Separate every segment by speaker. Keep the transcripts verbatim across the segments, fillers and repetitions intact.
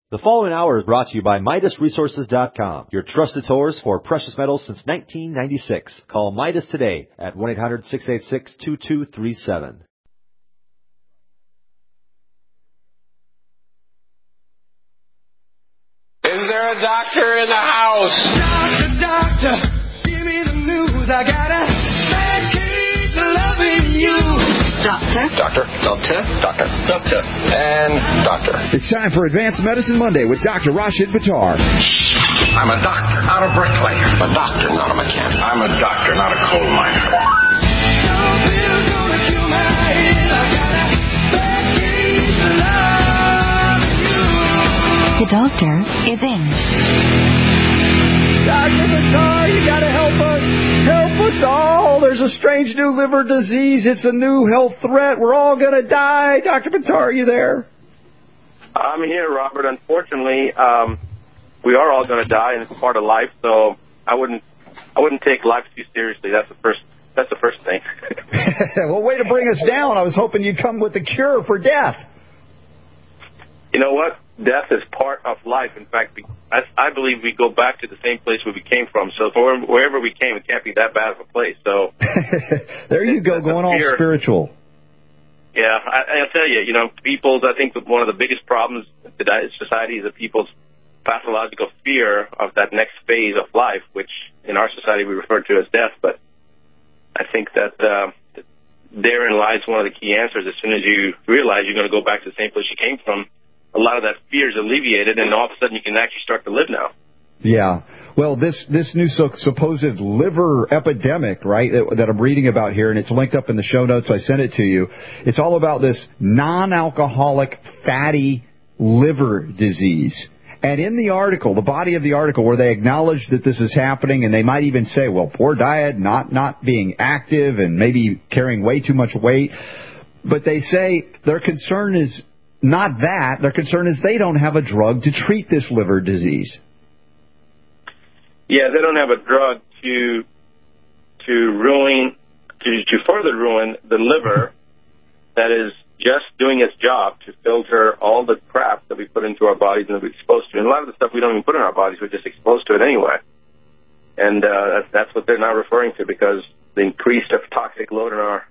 Speaker 1: The following hour is brought to you by Midas Resources dot com, your trusted source for precious metals since nineteen ninety-six. Call Midas today at one eight hundred, six eight six, two two three seven.
Speaker 2: Is there a doctor in the house?
Speaker 3: Doctor, doctor, give me the news. I got a bad case of loving you.
Speaker 4: Doctor.
Speaker 2: Doctor. Doctor. Doctor. Doctor. And doctor.
Speaker 5: It's time for Advanced Medicine Monday with Doctor Rashid Buttar.
Speaker 2: I'm a doctor, not a bricklayer. I'm a doctor, not a mechanic. I'm a doctor, not a coal miner.
Speaker 3: No pills gonna cure my head. I got a bad case of loving you.
Speaker 4: The doctor is in.
Speaker 6: Doctor Buttar, you gotta help us. Help us all. There's a strange new liver disease. It's a new health threat. We're all gonna die. Doctor Buttar, are you there?
Speaker 7: I'm here, Robert. Unfortunately, um, we are all gonna die, and it's part of life. So I wouldn't, I wouldn't take life too seriously. That's the first. That's the first thing.
Speaker 6: Well, way to bring us down. I was hoping you'd come with a cure for death.
Speaker 7: You know what? Death is part of life. In fact, we, I, I believe we go back to the same place where we came from. So for wherever we came, it can't be that bad of a place. So
Speaker 6: there you go, going all spiritual.
Speaker 7: Yeah, I, I'll tell you, you know, people's, I think one of the biggest problems in society is that people's pathological fear of that next phase of life, which in our society we refer to as death. But I think that uh, therein lies one of the key answers. As soon as you realize you're going to go back to the same place you came from, a lot of that fear is alleviated, and all of a sudden you can actually start to live now.
Speaker 6: Yeah. Well, this this new so, supposed liver epidemic, right, that, that I'm reading about here, and it's linked up in the show notes. I sent it to you. It's all about this non-alcoholic fatty liver disease. And in the article, the body of the article, where they acknowledge that this is happening, and they might even say, well, poor diet, not not being active, and maybe carrying way too much weight. But they say their concern is not that. Their concern is they don't have a drug to treat this liver disease.
Speaker 7: Yeah, they don't have a drug to to ruin to to further ruin the liver that is just doing its job to filter all the crap that we put into our bodies and that we're exposed to. And a lot of the stuff we don't even put in our bodies, we're just exposed to it anyway. And uh, that's, that's what they're now referring to, because the increased toxic load in our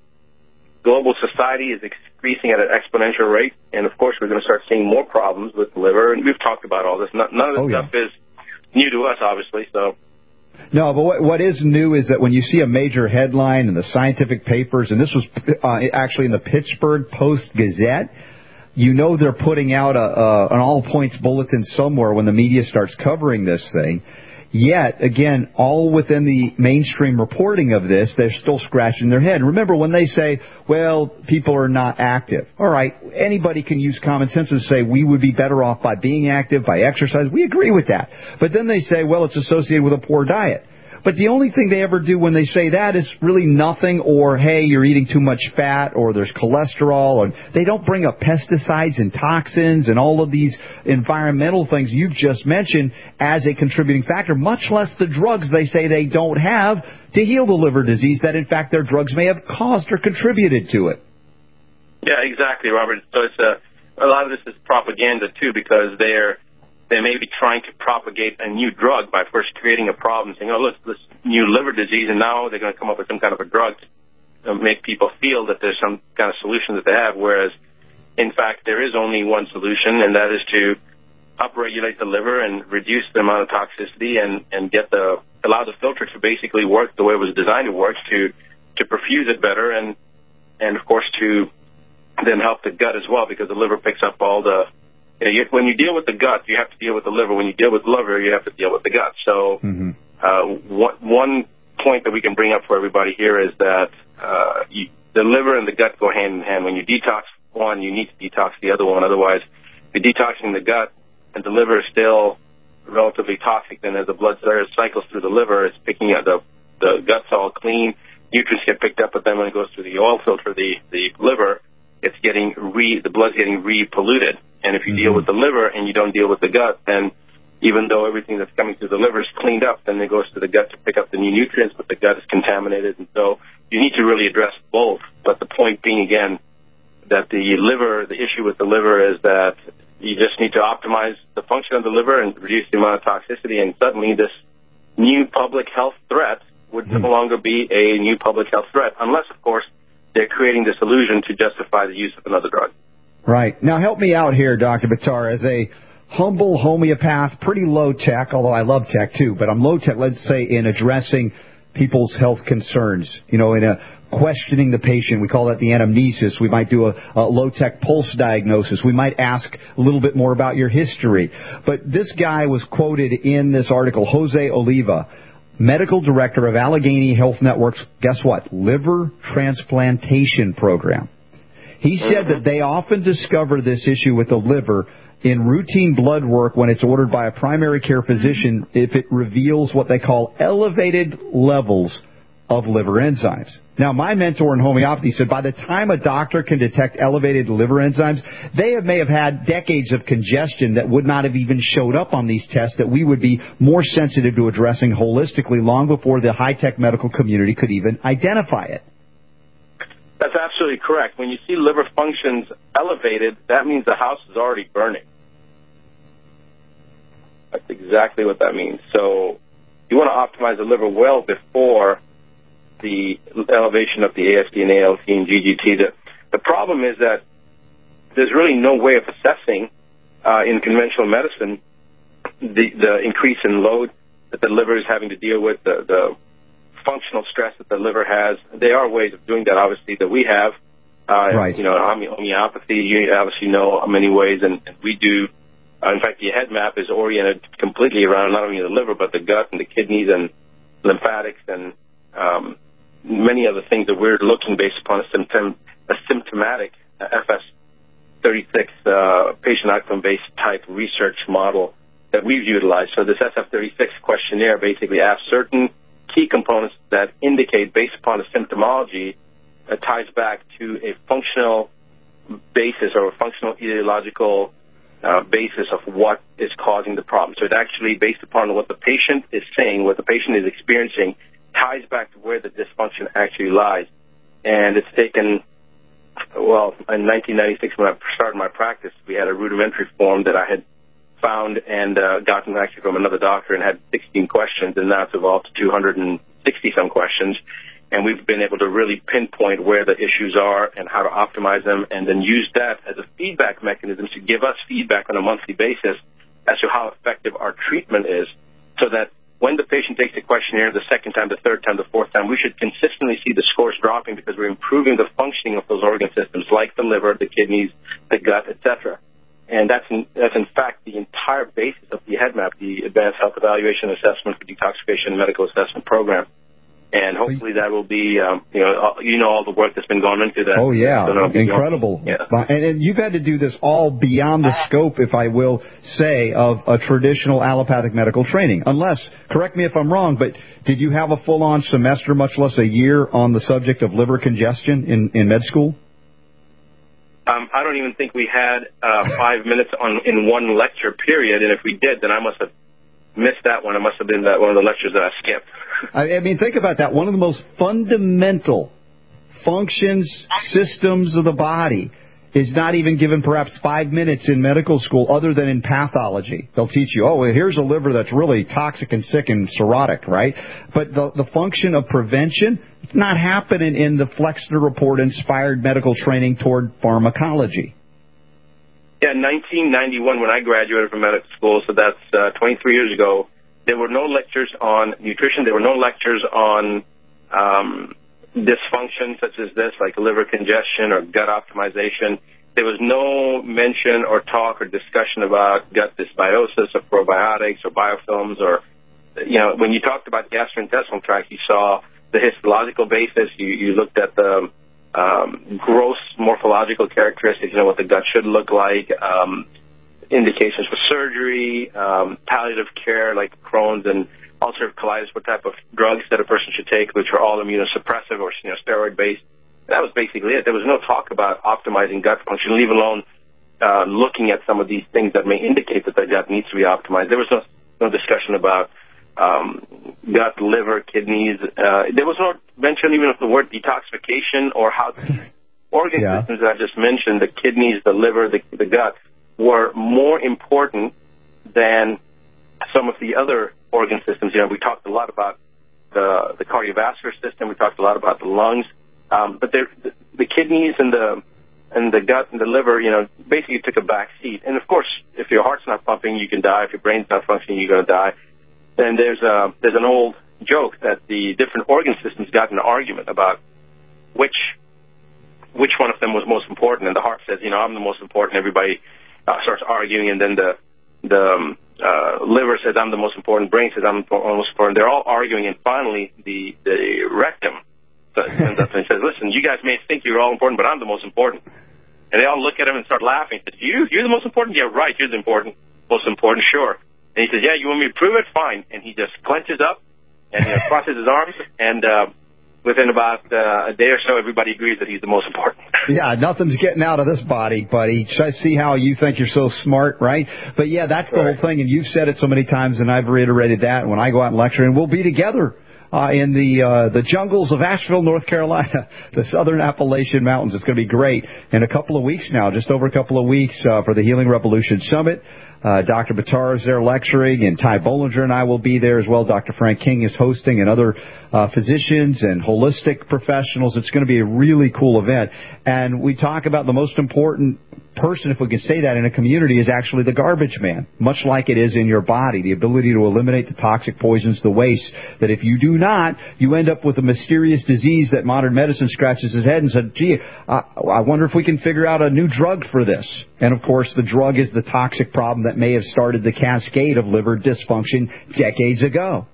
Speaker 7: global society is increasing at an exponential rate, and of course we're going to start seeing more problems with the liver, and we've talked about all this. None of this oh, yeah. stuff is new to us, obviously. So,
Speaker 6: no, but what, what is new is that when you see a major headline in the scientific papers, and this was uh, actually in the Pittsburgh Post-Gazette, you know they're putting out a, a, an all-points bulletin somewhere when the media starts covering this thing. Yet, again, all within the mainstream reporting of this, they're still scratching their head. And remember, when they say, well, people are not active. All right, anybody can use common sense and say we would be better off by being active, by exercise. We agree with that. But then they say, well, it's associated with a poor diet. But the only thing they ever do when they say that is really nothing, or, hey, you're eating too much fat, or there's cholesterol. And they don't bring up pesticides and toxins and all of these environmental things you've just mentioned as a contributing factor, much less the drugs they say they don't have to heal the liver disease that, in fact, their drugs may have caused or contributed to it.
Speaker 7: Yeah, exactly, Robert. So it's a, a lot of this is propaganda, too, because they're They may be trying to propagate a new drug by first creating a problem, saying, oh, look, this new liver disease, and now they're going to come up with some kind of a drug to make people feel that there's some kind of solution that they have, whereas, in fact, there is only one solution, and that is to upregulate the liver and reduce the amount of toxicity and, and get the allow the filter to basically work the way it was designed to work, to, to perfuse it better, and, and, of course, to then help the gut as well, because the liver picks up all the You know, you, when you deal with the gut, you have to deal with the liver. When you deal with the liver, you have to deal with the gut. So mm-hmm. uh, one, one point that we can bring up for everybody here is that uh, you, the liver and the gut go hand in hand. When you detox one, you need to detox the other one. Otherwise, if you're detoxing the gut and the liver is still relatively toxic, then as the blood cycles through the liver, it's picking up the, the gut's all clean. Nutrients get picked up, but then when it goes through the oil filter, the, the liver, it's getting re, the blood's getting re-polluted. And if you mm-hmm. deal with the liver and you don't deal with the gut, then even though everything that's coming through the liver is cleaned up, then it goes to the gut to pick up the new nutrients, but the gut is contaminated. And so you need to really address both. But the point being, again, that the liver, the issue with the liver is that you just need to optimize the function of the liver and reduce the amount of toxicity, and suddenly this new public health threat would no longer be a new public health threat, unless, of course, they're creating this illusion to justify the use of another drug.
Speaker 6: Right. Now, help me out here, Doctor Buttar. As a humble homeopath, pretty low tech, although I love tech too, but I'm low tech, let's say, in addressing people's health concerns, you know, in a questioning the patient. We call that the anamnesis. We might do a, a low-tech pulse diagnosis. We might ask a little bit more about your history. But this guy was quoted in this article, Jose Oliva, medical director of Allegheny Health Network's, guess what, liver transplantation program. He said that they often discover this issue with the liver in routine blood work when it's ordered by a primary care physician if it reveals what they call elevated levels of liver enzymes. Now, my mentor in homeopathy said by the time a doctor can detect elevated liver enzymes, they have, may have had decades of congestion that would not have even showed up on these tests, that we would be more sensitive to addressing holistically long before the high-tech medical community could even identify it.
Speaker 7: That's absolutely correct. When you see liver functions elevated, that means the house is already burning. That's exactly what that means. So you want to optimize the liver well before the elevation of the A S D and A L T and G G T. The, the problem is that there's really no way of assessing uh, in conventional medicine the, the increase in load that the liver is having to deal with, the, the functional stress that the liver has. There are ways of doing that, obviously, that we have. Uh,
Speaker 6: right.
Speaker 7: You know, homeopathy, you obviously know many ways, and, and we do. Uh, in fact, the head map is oriented completely around not only the liver, but the gut and the kidneys and lymphatics and um, many other things that we're looking based upon a, symptom, a symptomatic F S thirty-six uh, patient outcome-based type research model that we've utilized. So this S F thirty-six questionnaire basically asks certain key components that indicate, based upon the symptomology, uh, ties back to a functional basis or a functional etiological uh, basis of what is causing the problem. So it actually, based upon what the patient is saying, what the patient is experiencing, ties back to where the dysfunction actually lies. And it's taken, well, in nineteen ninety-six when I started my practice, we had a rudimentary form that I had found and uh, gotten actually from another doctor and had sixteen questions, and now it's evolved to two hundred sixty some questions. And we've been able to really pinpoint where the issues are and how to optimize them, and then use that as a feedback mechanism to give us feedback on a monthly basis as to how effective our treatment is, so that when the patient takes the questionnaire the second time, the third time, the fourth time, we should consistently see the scores dropping because we're improving the functioning of those organ systems like the liver, the kidneys, the gut, et cetera. And that's in, that's in fact the entire basis of the head map, the Advanced Health Evaluation Assessment for Detoxification and Medical Assessment Program. And hopefully that will be, um, you know, you know all the work that's been gone into that.
Speaker 6: Oh, yeah, incredible.
Speaker 7: Yeah.
Speaker 6: And, and you've had to do this all beyond the scope, if I will say, of a traditional allopathic medical training. Unless, correct me if I'm wrong, but did you have a full-on semester, much less a year, on the subject of liver congestion in, in med school?
Speaker 7: Um, I don't even think we had uh, five minutes on in one lecture period, and if we did, then I must have missed that one. It must have been that one of the lectures that I skipped.
Speaker 6: I, I mean, think about that. One of the most fundamental functions, systems of the body is not even given perhaps five minutes in medical school other than in pathology. They'll teach you, oh, well, here's a liver that's really toxic and sick and cirrhotic, right? But the, the function of prevention, it's not happening in the Flexner Report-inspired medical training toward pharmacology.
Speaker 7: Yeah, in nineteen ninety-one, when I graduated from medical school, so that's uh, twenty-three years ago, there were no lectures on nutrition. There were no lectures on um, dysfunction such as this, like liver congestion or gut optimization. There was no mention or talk or discussion about gut dysbiosis or probiotics or biofilms or, you know, when you talked about gastrointestinal tract, you saw the histological basis. You, you looked at the um, gross morphological characteristics, you know, what the gut should look like, um, indications for surgery, um, palliative care like Crohn's and ulcerative colitis, what type of drugs that a person should take, which are all immunosuppressive or, you know, steroid-based. That was basically it. There was no talk about optimizing gut function, leave alone uh, looking at some of these things that may indicate that the gut needs to be optimized. There was no, no discussion about um, gut, liver, kidneys. Uh, there was no mention even of the word detoxification or how the organ
Speaker 6: yeah.
Speaker 7: systems that I just mentioned, the kidneys, the liver, the, the gut, were more important than some of the other organ systems. You know, we talked a lot about the, the cardiovascular system. We talked a lot about the lungs. Um, but the, the kidneys and the and the gut and the liver, you know, basically took a back seat. And, of course, if your heart's not pumping, you can die. If your brain's not functioning, you're going to die. And there's, a, there's an old joke that the different organ systems got in an argument about which which one of them was most important. And the heart says, you know, I'm the most important. Everybody uh, starts arguing. And then the the um, uh, liver says, I'm the most important. Brain says, I'm the most important. They're all arguing. And finally, the, the rectum stands up and says, listen, you guys may think you're all important, but I'm the most important. And they all look at him and start laughing. He says, you? You're the most important? Yeah, right. You're the important. Most important, sure. And he says, yeah, you want me to prove it? Fine. And he just clenches up and, you know, crosses his arms. And uh, within about uh, a day or so, everybody agrees that he's the most important.
Speaker 6: Yeah, nothing's getting out of this body, buddy. I see how you think you're so smart, right? But, yeah, that's the right. whole thing. And you've said it so many times, and I've reiterated that. When I go out and lecture, and we'll be together. Uh, in the uh, the jungles of Asheville, North Carolina, the southern Appalachian Mountains. It's going to be great. In a couple of weeks now, just over a couple of weeks uh, for the Healing Revolution Summit. Uh, Doctor Buttar is there lecturing, and Ty Bollinger and I will be there as well. Doctor Frank King is hosting, and other uh, physicians and holistic professionals. It's going to be a really cool event. And we talk about the most important person, if we can say that, in a community is actually the garbage man, much like it is in your body, the ability to eliminate the toxic poisons, the waste, that if you do not, you end up with a mysterious disease that modern medicine scratches its head and said, gee, uh, I wonder if we can figure out a new drug for this. And, of course, the drug is the toxic problem that may have started the cascade of liver dysfunction decades ago.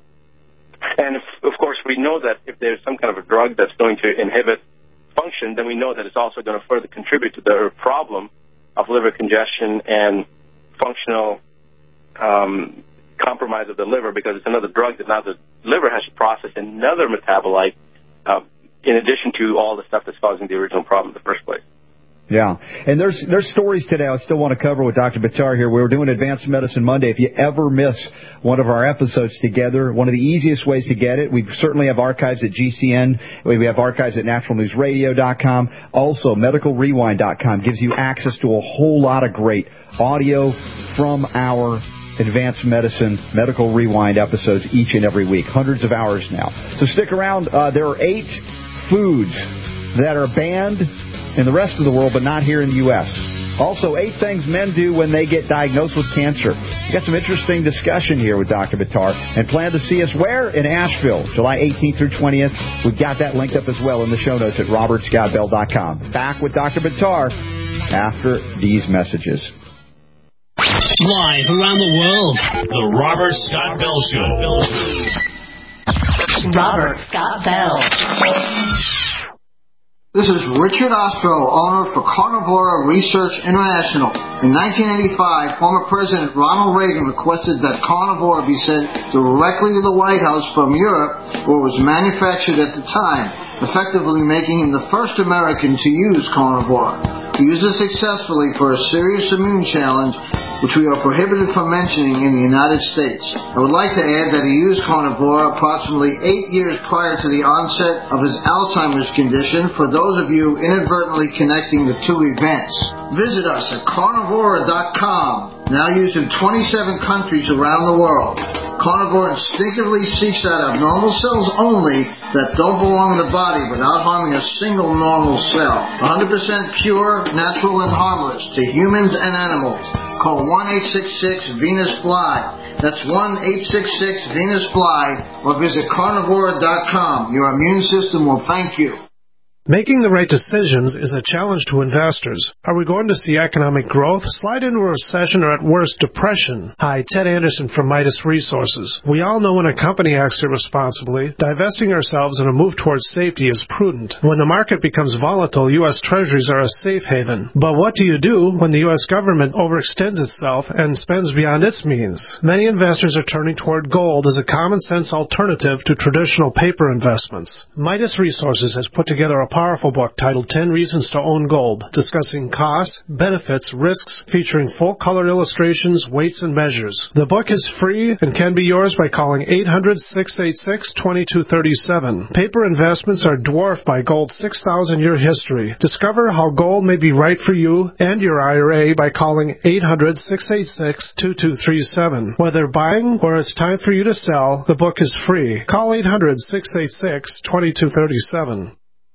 Speaker 7: And, if, of course, we know that if there's some kind of a drug that's going to inhibit function, then we know that it's also going to further contribute to the problem of liver congestion and functional um, compromise of the liver, because it's another drug that now the liver has to process another metabolite uh, in addition to all the stuff that's causing the original problem in the first place.
Speaker 6: Yeah, and there's there's stories today I still want to cover with Doctor Buttar here. We were doing Advanced Medicine Monday. If you ever miss one of our episodes together, one of the easiest ways to get it, we certainly have archives at G C N. We have archives at natural news radio dot com. Also, medical rewind dot com gives you access to a whole lot of great audio from our Advanced Medicine Medical Rewind episodes each and every week. Hundreds of hours now. So stick around. Uh, there are eight foods that are banned in the rest of the world, but not here in the U S Also, eight things men do when they get diagnosed with cancer. We got some interesting discussion here with Doctor Buttar, and plan to see us where? In Asheville, July eighteenth through twentieth. We've got that linked up as well in the show notes at robert scott bell dot com. Back with Doctor Buttar after these messages.
Speaker 8: Live around the world, the Robert Scott Bell Show.
Speaker 4: Robert Scott Bell.
Speaker 9: This is Richard Ostro, owner for Carnivora Research International. In nineteen eighty-five, former President Ronald Reagan requested that Carnivora be sent directly to the White House from Europe, where it was manufactured at the time, effectively making him the first American to use Carnivora. He used it successfully for a serious immune challenge, which we are prohibited from mentioning in the United States. I would like to add that he used Carnivora approximately eight years prior to the onset of his Alzheimer's condition, for those of you inadvertently connecting the two events. Visit us at carnivora dot com, now used in twenty-seven countries around the world. Carnivore instinctively seeks out abnormal cells only that don't belong in the body without harming a single normal cell. one hundred percent pure, natural, and harmless to humans and animals. Call one eight six six Venus Fly. That's one eight six six Venus Fly, or visit carnivora dot com. Your immune system will thank you.
Speaker 10: Making the right decisions is a challenge to investors. Are we going to see economic growth, slide into a recession, or at worst, depression? Hi, Ted Anderson from Midas Resources. We all know when a company acts irresponsibly, divesting ourselves in a move towards safety is prudent. When the market becomes volatile, U S Treasuries are a safe haven. But what do you do when the U S government overextends itself and spends beyond its means? Many investors are turning toward gold as a common-sense alternative to traditional paper investments. Midas Resources has put together a powerful book titled ten Reasons to Own Gold, discussing costs, benefits, risks, featuring full-color illustrations, weights, and measures. The book is free and can be yours by calling eight hundred, six eight six, two two three seven. Paper investments are dwarfed by gold's six thousand year history. Discover how gold may be right for you and your I R A by calling eight hundred, six eight six, two two three seven. Whether buying or it's time for you to sell, the book is free. Call eight hundred, six eight six, two two three seven.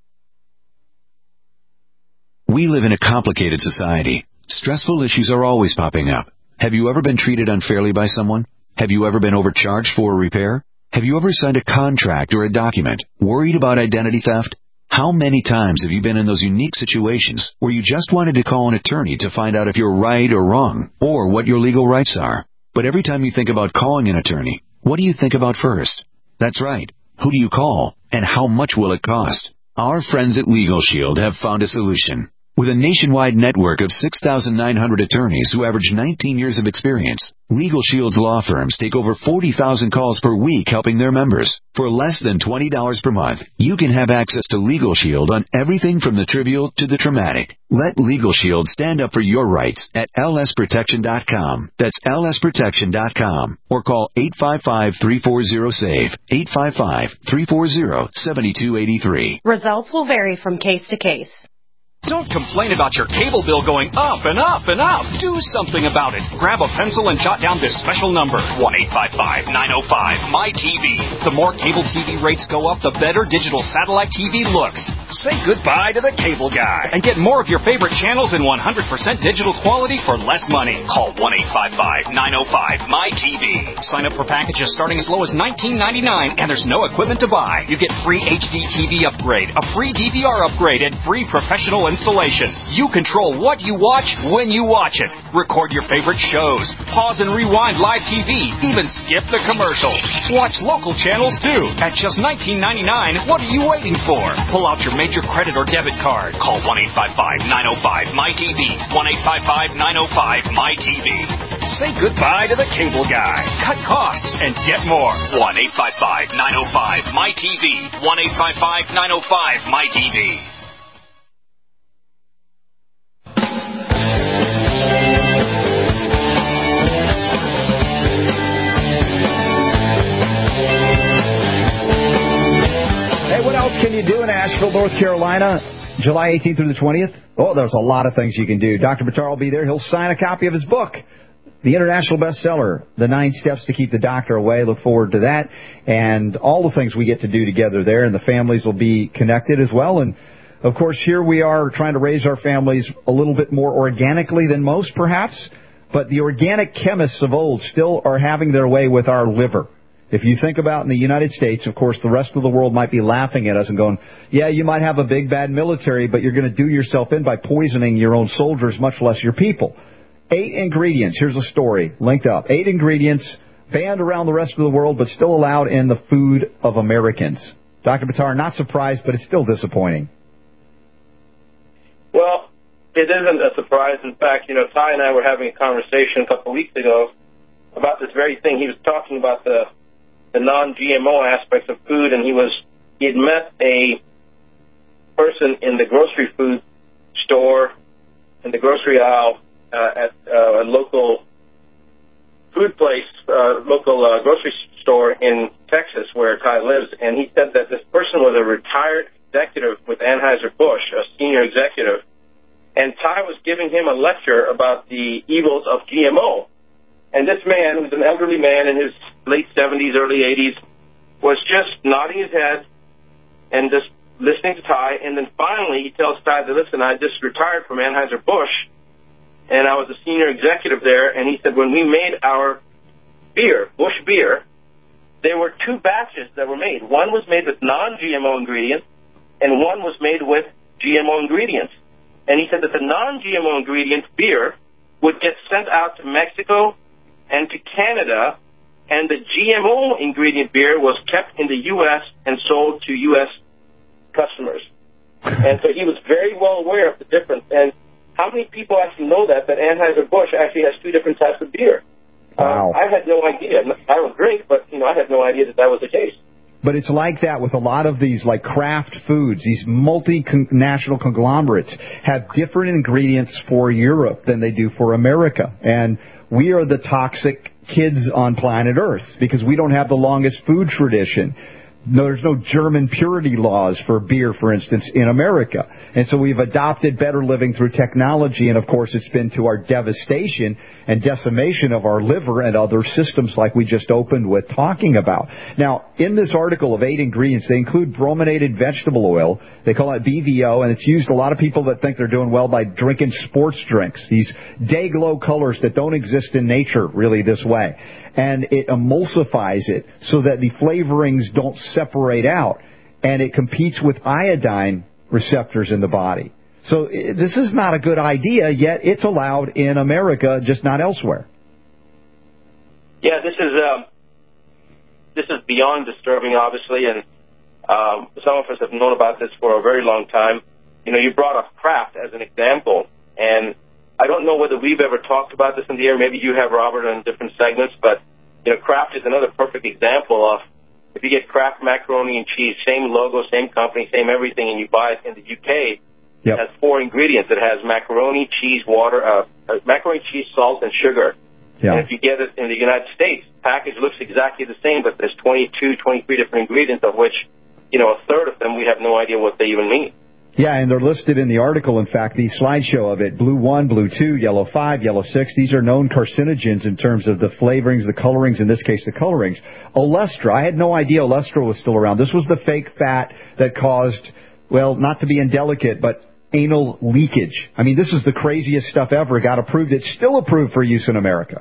Speaker 11: We live in a complicated society. Stressful issues are always popping up. Have you ever been treated unfairly by someone? Have you ever been overcharged for a repair? Have you ever signed a contract or a document worried about identity theft? How many times have you been in those unique situations where you just wanted to call an attorney to find out if you're right or wrong, or what your legal rights are? But every time you think about calling an attorney, what do you think about first? That's right. Who do you call, and how much will it cost? Our friends at Legal Shield have found a solution. With a nationwide network of six thousand nine hundred attorneys who average nineteen years of experience, Legal Shield's law firms take over forty thousand calls per week helping their members. For less than twenty dollars per month, you can have access to Legal Shield on everything from the trivial to the traumatic. Let Legal Shield stand up for your rights at L S protection dot com. That's L S protection dot com. Or call eight five five, three four zero, S A V E, eight five five, three four zero, seven two eight three.
Speaker 12: Results will vary from case to case.
Speaker 13: Don't complain about your cable bill going up and up and up. Do something about it. Grab a pencil and jot down this special number, one eight five five, nine oh five, M Y T V. The more cable T V rates go up, the better digital satellite T V looks. Say goodbye to the cable guy and get more of your favorite channels in one hundred percent digital quality for less money. Call one eight five five, nine oh five, M Y T V. Sign up for packages starting as low as nineteen ninety-nine, and there's no equipment to buy. You get free H D T V upgrade, a free D V R upgrade, and free professional installation. You control what you watch when you watch it. Record your favorite shows. Pause and rewind live T V. Even skip the commercials. Watch local channels too. At just nineteen ninety-nine, what are you waiting for? Pull out your major credit or debit card. Call one eight five five, nine oh five, M Y T V. one eight five five, nine oh five, M Y T V. Say goodbye to the cable guy. Cut costs and get more. one eight five five, nine oh five, M Y T V. one eight five five, nine oh five, M Y T V.
Speaker 6: What else can you do in Asheville, North Carolina, July eighteenth through the twentieth? Oh, there's a lot of things you can do. Doctor Buttar will be there. He'll sign a copy of his book, the international bestseller, The Nine Steps to Keep the Doctor Away. Look forward to that. And all the things we get to do together there, and the families will be connected as well. And, of course, here we are trying to raise our families a little bit more organically than most, perhaps. But the organic chemists of old still are having their way with our liver. If you think about in the United States, of course, the rest of the world might be laughing at us and going, yeah, you might have a big, bad military, but you're going to do yourself in by poisoning your own soldiers, much less your people. Eight ingredients. Here's a story linked up. Eight ingredients banned around the rest of the world, but still allowed in the food of Americans. Doctor Buttar, not surprised, but it's still disappointing.
Speaker 7: Well, it isn't a surprise. In fact, you know, Ty and I were having a conversation a couple of weeks ago about this very thing. He was talking about the the non-G M O aspects of food, and he was he had met a person in the grocery food store in the grocery aisle uh, at uh, a local food place, uh, local uh, grocery store in Texas where Ty lives, and he said that this person was a retired executive with Anheuser-Busch, a senior executive, and Ty was giving him a lecture about the evils of G M O. And this man, who's an elderly man in his late seventies, early eighties, was just nodding his head and just listening to Ty. And then finally he tells Ty that, listen, I just retired from Anheuser-Busch, and I was a senior executive there. And he said when we made our beer, Busch beer, there were two batches that were made. One was made with non-G M O ingredients, and one was made with G M O ingredients. And he said that the non-G M O ingredient beer would get sent out to Mexico and to Canada, and the G M O ingredient beer was kept in the U S and sold to U S customers. And so he was very well aware of the difference. And how many people actually know that, that Anheuser-Busch actually has two different types of beer?
Speaker 6: Wow.
Speaker 7: Um, I had no idea. I don't drink, but, you know, I had no idea that that was the case.
Speaker 6: But it's like that with a lot of these like craft foods. These multinational conglomerates have different ingredients for Europe than they do for America. And we are the toxic kids on planet Earth because we don't have the longest food tradition. No, there's no German purity laws for beer, for instance, in America. And so we've adopted better living through technology, and of course it's been to our devastation and decimation of our liver and other systems like we just opened with talking about. Now, in this article of eight ingredients, they include brominated vegetable oil. They call it B V O, and it's used a lot of people that think they're doing well by drinking sports drinks, these day glow colors that don't exist in nature really this way. And it emulsifies it so that the flavorings don't separate out, and it competes with iodine receptors in the body. So this is not a good idea, yet it's allowed in America, just not elsewhere.
Speaker 7: Yeah, this is um, this is beyond disturbing, obviously, and um, some of us have known about this for a very long time. You know, you brought up Kraft as an example, and I don't know whether we've ever talked about this in the air. Maybe you have, Robert, in different segments, but you know, Kraft is another perfect example of if you get Kraft macaroni and cheese, same logo, same company, same everything, and you buy it in the U K. Yep. It has four ingredients. It has macaroni, cheese, water, uh, uh, macaroni, cheese, salt, and sugar. Yeah. And if you get it in the United States, the package looks exactly the same, but there's twenty-two, twenty-three different ingredients, of which, you know, a third of them we have no idea what they even mean.
Speaker 6: Yeah, and they're listed in the article, in fact, the slideshow of it. Blue one, blue two, yellow five, yellow six. These are known carcinogens in terms of the flavorings, the colorings, in this case, the colorings. Olestra, I had no idea Olestra was still around. This was the fake fat that caused, well, not to be indelicate, but anal leakage. I mean, this is the craziest stuff ever. It got approved. It's still approved for use in America.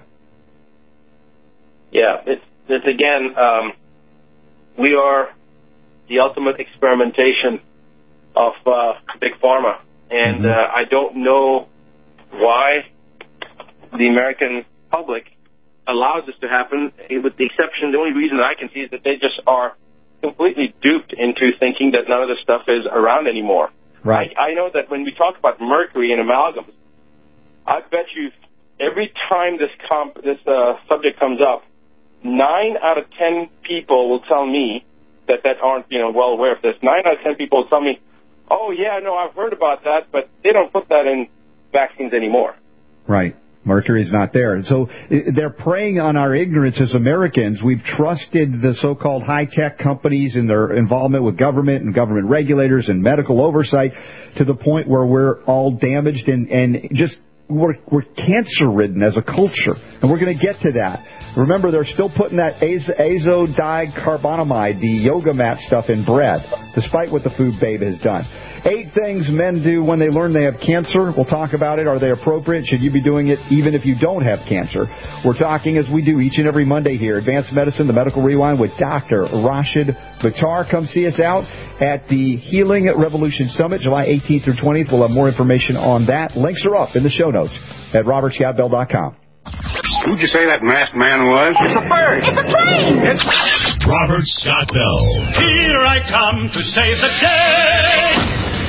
Speaker 7: Yeah, it's, it's again, um, we are the ultimate experimentation of uh, Big Pharma. And mm-hmm. uh, I don't know why the American public allows this to happen, with the exception, the only reason that I can see is that they just are completely duped into thinking that none of this stuff is around anymore.
Speaker 6: Right.
Speaker 7: I, I know that when we talk about mercury and amalgams, I bet you every time this comp, this uh, subject comes up, nine out of ten people will tell me that that aren't, you know, well aware of this. Nine out of ten people will tell me, oh, yeah, no, I've heard about that, but they don't put that in vaccines anymore.
Speaker 6: Right. Mercury's not there. So they're preying on our ignorance as Americans. We've trusted the so-called high-tech companies and their involvement with government and government regulators and medical oversight to the point where we're all damaged and, and just we're, we're cancer-ridden as a culture. And we're going to get to that. Remember, they're still putting that azodicarbonamide, the yoga mat stuff, in bread, despite what the food babe has done. Eight things men do when they learn they have cancer. We'll talk about it. Are they appropriate? Should you be doing it even if you don't have cancer? We're talking, as we do each and every Monday here, Advanced Medicine, the Medical Rewind with Doctor Rashid Buttar. Come see us out at the Healing Revolution Summit, July eighteenth through twentieth. We'll have more information on that. Links are up in the show notes at robert scott bell dot com.
Speaker 14: Who'd you say that masked man was?
Speaker 3: It's a bird. It's a plane. It's
Speaker 8: Robert Scott Bell.
Speaker 3: Here I come to save the day.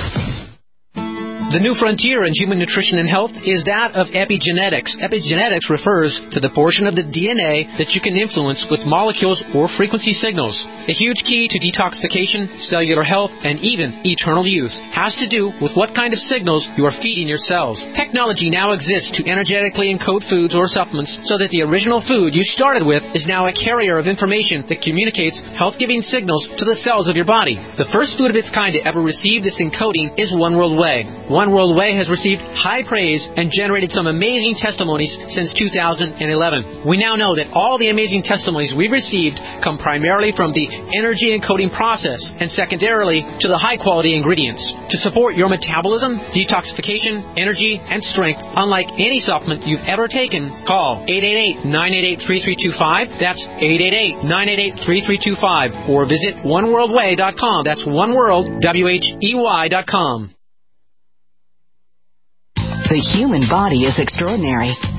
Speaker 15: The new frontier in human nutrition and health is that of epigenetics. Epigenetics refers to the portion of the D N A that you can influence with molecules or frequency signals. A huge key to detoxification, cellular health, and even eternal youth has to do with what kind of signals you are feeding your cells. Technology now exists to energetically encode foods or supplements so that the original food you started with is now a carrier of information that communicates health-giving signals to the cells of your body. The first food of its kind to ever receive this encoding is One World Whey. One World Whey has received high praise and generated some amazing testimonies since two thousand eleven. We now know that all the amazing testimonies we've received come primarily from the energy encoding process and secondarily to the high-quality ingredients. To support your metabolism, detoxification, energy, and strength, unlike any supplement you've ever taken, call eight eight eight, nine eight eight, three three two five. That's eight eight eight, nine eight eight, three three two five. Or visit one world way dot com. That's oneworld, W H E Y dot com.
Speaker 4: The human body is extraordinary.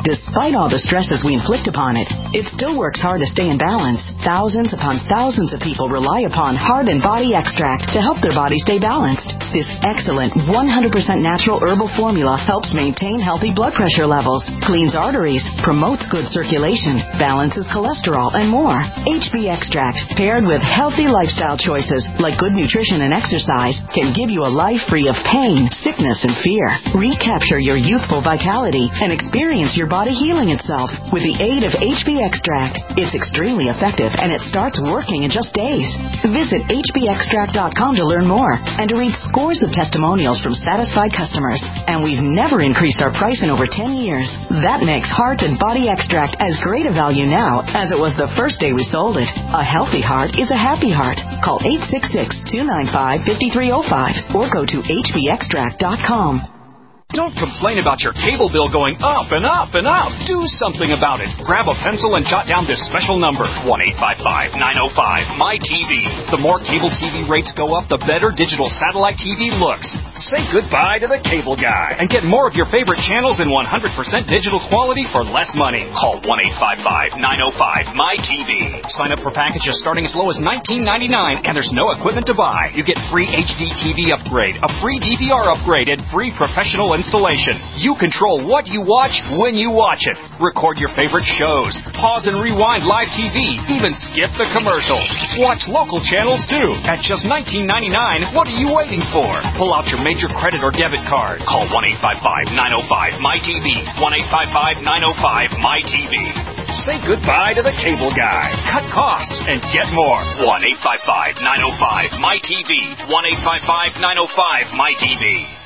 Speaker 16: Despite all the stresses we inflict upon it, it still works hard to stay in balance. Thousands upon thousands of people rely upon Heart and Body Extract to help their body stay balanced. This excellent one hundred percent natural herbal formula helps maintain healthy blood pressure levels, cleans arteries, promotes good circulation, balances cholesterol, and more. H B Extract, paired with healthy lifestyle choices like good nutrition and exercise, can give you a life free of pain, sickness, and fear. Recapture your youthful vitality and experience your body healing itself with the aid of H B Extract. It's extremely effective and it starts working in just days. Visit H B extract dot com to learn more and to read scores of testimonials from satisfied customers. And we've never increased our price in over ten years. That makes Heart and Body Extract as great a value now as it was the first day we sold it. A healthy heart is a happy heart. Call eight six six, two nine five, five three zero five or go to H B extract dot com.
Speaker 13: Don't complain about your cable bill going up and up and up. Do something about it. Grab a pencil and jot down this special number, one eight five five, nine oh five, M Y T V. The more cable T V rates go up, the better digital satellite T V looks. Say goodbye to the cable guy and get more of your favorite channels in one hundred percent digital quality for less money. Call one eight five five, nine oh five, M Y T V. Sign up for packages starting as low as nineteen ninety-nine and there's no equipment to buy. You get free H D T V upgrade, a free D V R upgrade, and free professional installation. You control what you watch when you watch it. Record your favorite shows. Pause and rewind live T V. Even skip the commercials. Watch local channels too. At just nineteen ninety-nine, what are you waiting for? Pull out your major credit or debit card. Call one eight five five, nine oh five, M Y T V. one eight five five, nine oh five, M Y T V. Say goodbye to the cable guy. Cut costs and get more. one eight five five, nine oh five, M Y T V. one eight five five, nine oh five, M Y T V.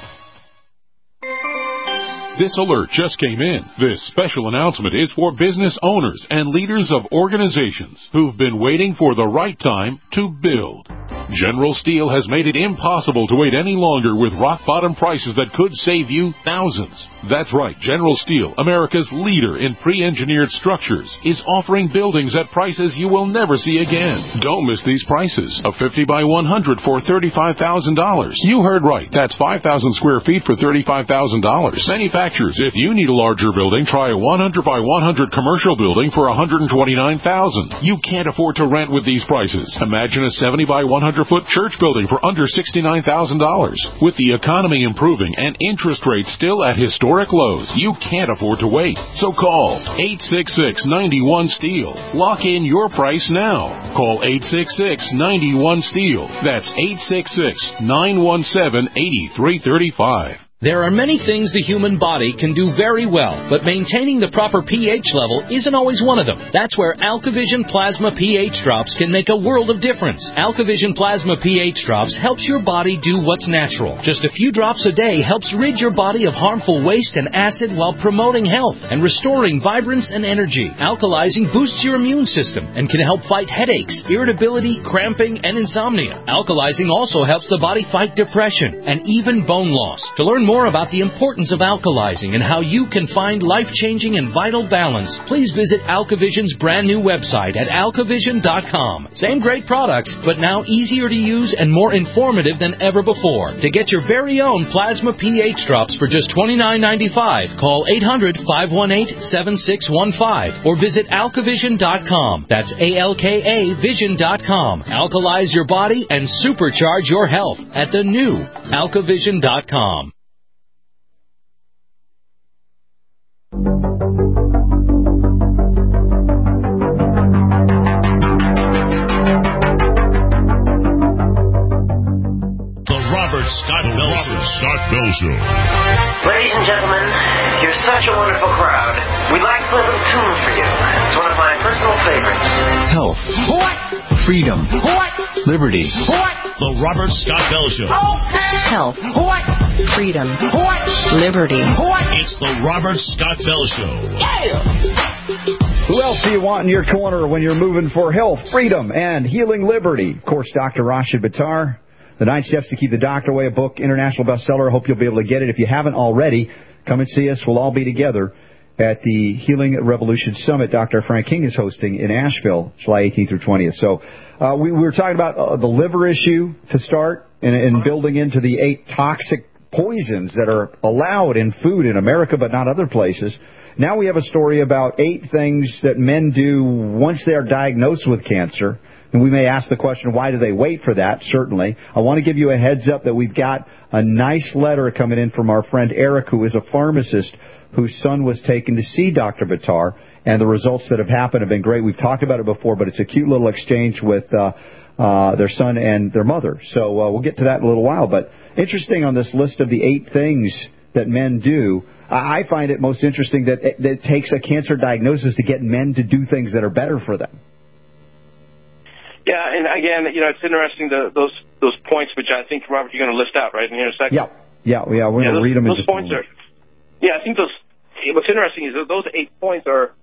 Speaker 17: This alert just came in. This special announcement is for business owners and leaders of organizations who've been waiting for the right time to build. General Steel has made it impossible to wait any longer with rock-bottom prices that could save you thousands. That's right, General Steel, America's leader in pre-engineered structures, is offering buildings at prices you will never see again. Don't miss these prices. A fifty by one hundred for thirty-five thousand dollars. You heard right. That's five thousand square feet for thirty-five thousand dollars. Manufacturers, if you need a larger building, try a one hundred by one hundred commercial building for one hundred twenty-nine thousand dollars. You can't afford to rent with these prices. Imagine a seventy by one hundred foot church building for under sixty-nine thousand dollars. With the economy improving and interest rates still at historic lows, you can't afford to wait. So call eight six six, nine one, STEEL. Lock in your price now. Call eight six six, nine one, STEEL. That's eight six six, nine one seven, eight three three five.
Speaker 15: There are many things the human body can do very well, but maintaining the proper pH level isn't always one of them. That's where AlkaVision Plasma pH Drops can make a world of difference. AlkaVision Plasma pH Drops helps your body do what's natural. Just a few drops a day helps rid your body of harmful waste and acid while promoting health and restoring vibrance and energy. Alkalizing boosts your immune system and can help fight headaches, irritability, cramping, and insomnia. Alkalizing also helps the body fight depression and even bone loss. To learn more more about the importance of alkalizing and how you can find life-changing and vital balance, please visit AlkaVision's brand new website at alkavision dot com. Same great products, but now easier to use and more informative than ever before. To get your very own Plasma pH Drops for just twenty-nine ninety-five, call eight hundred, five one eight, seven six one five or visit alkavision dot com. That's A L K A vision dot com. Alkalize your body and supercharge your health at the new alkavision dot com.
Speaker 8: Scott Bell Show. Scott Bell Show.
Speaker 18: Ladies and gentlemen, you're such a wonderful crowd. We'd like to play a little tune for you. It's one of my personal favorites.
Speaker 11: Health.
Speaker 18: What?
Speaker 11: Freedom.
Speaker 18: What?
Speaker 11: Liberty.
Speaker 18: What?
Speaker 8: The Robert Scott Bell Show.
Speaker 18: Okay.
Speaker 12: Health.
Speaker 18: What?
Speaker 12: Freedom.
Speaker 18: What?
Speaker 12: Liberty.
Speaker 18: What?
Speaker 8: It's the Robert Scott Bell Show.
Speaker 18: Yeah!
Speaker 6: Who else do you want in your corner when you're moving for health, freedom, and healing liberty? Of course, Doctor Rashid Buttar. The Nine Steps to Keep the Doctor Away, a book, international bestseller. I hope you'll be able to get it. If you haven't already, come and see us. We'll all be together at the Healing Revolution Summit Doctor Frank King is hosting in Asheville, July eighteenth through twentieth. So uh, we, we were talking about uh, the liver issue to start and, and building into the eight toxic poisons that are allowed in food in America but not other places. Now we have a story about eight things that men do once they are diagnosed with cancer. And we may ask the question, why do they wait for that? Certainly. I want to give you a heads up that we've got a nice letter coming in from our friend Eric, who is a pharmacist whose son was taken to see Doctor Buttar, and the results that have happened have been great. We've talked about it before, but it's a cute little exchange with uh, uh, their son and their mother. So uh, we'll get to that in a little while. But interesting on this list of the eight things that men do, I find it most interesting that it, that it takes a cancer diagnosis to get men to do things that are better for them.
Speaker 7: Yeah, and again, you know, it's interesting, the, those those points, which I think, Robert, you're going to list out, right, in here in a second?
Speaker 6: Yeah, yeah, yeah we're
Speaker 7: yeah,
Speaker 6: going to read them in
Speaker 7: those
Speaker 6: just
Speaker 7: points
Speaker 6: a moment.
Speaker 7: Are, yeah, I think those, what's interesting is that those eight points are,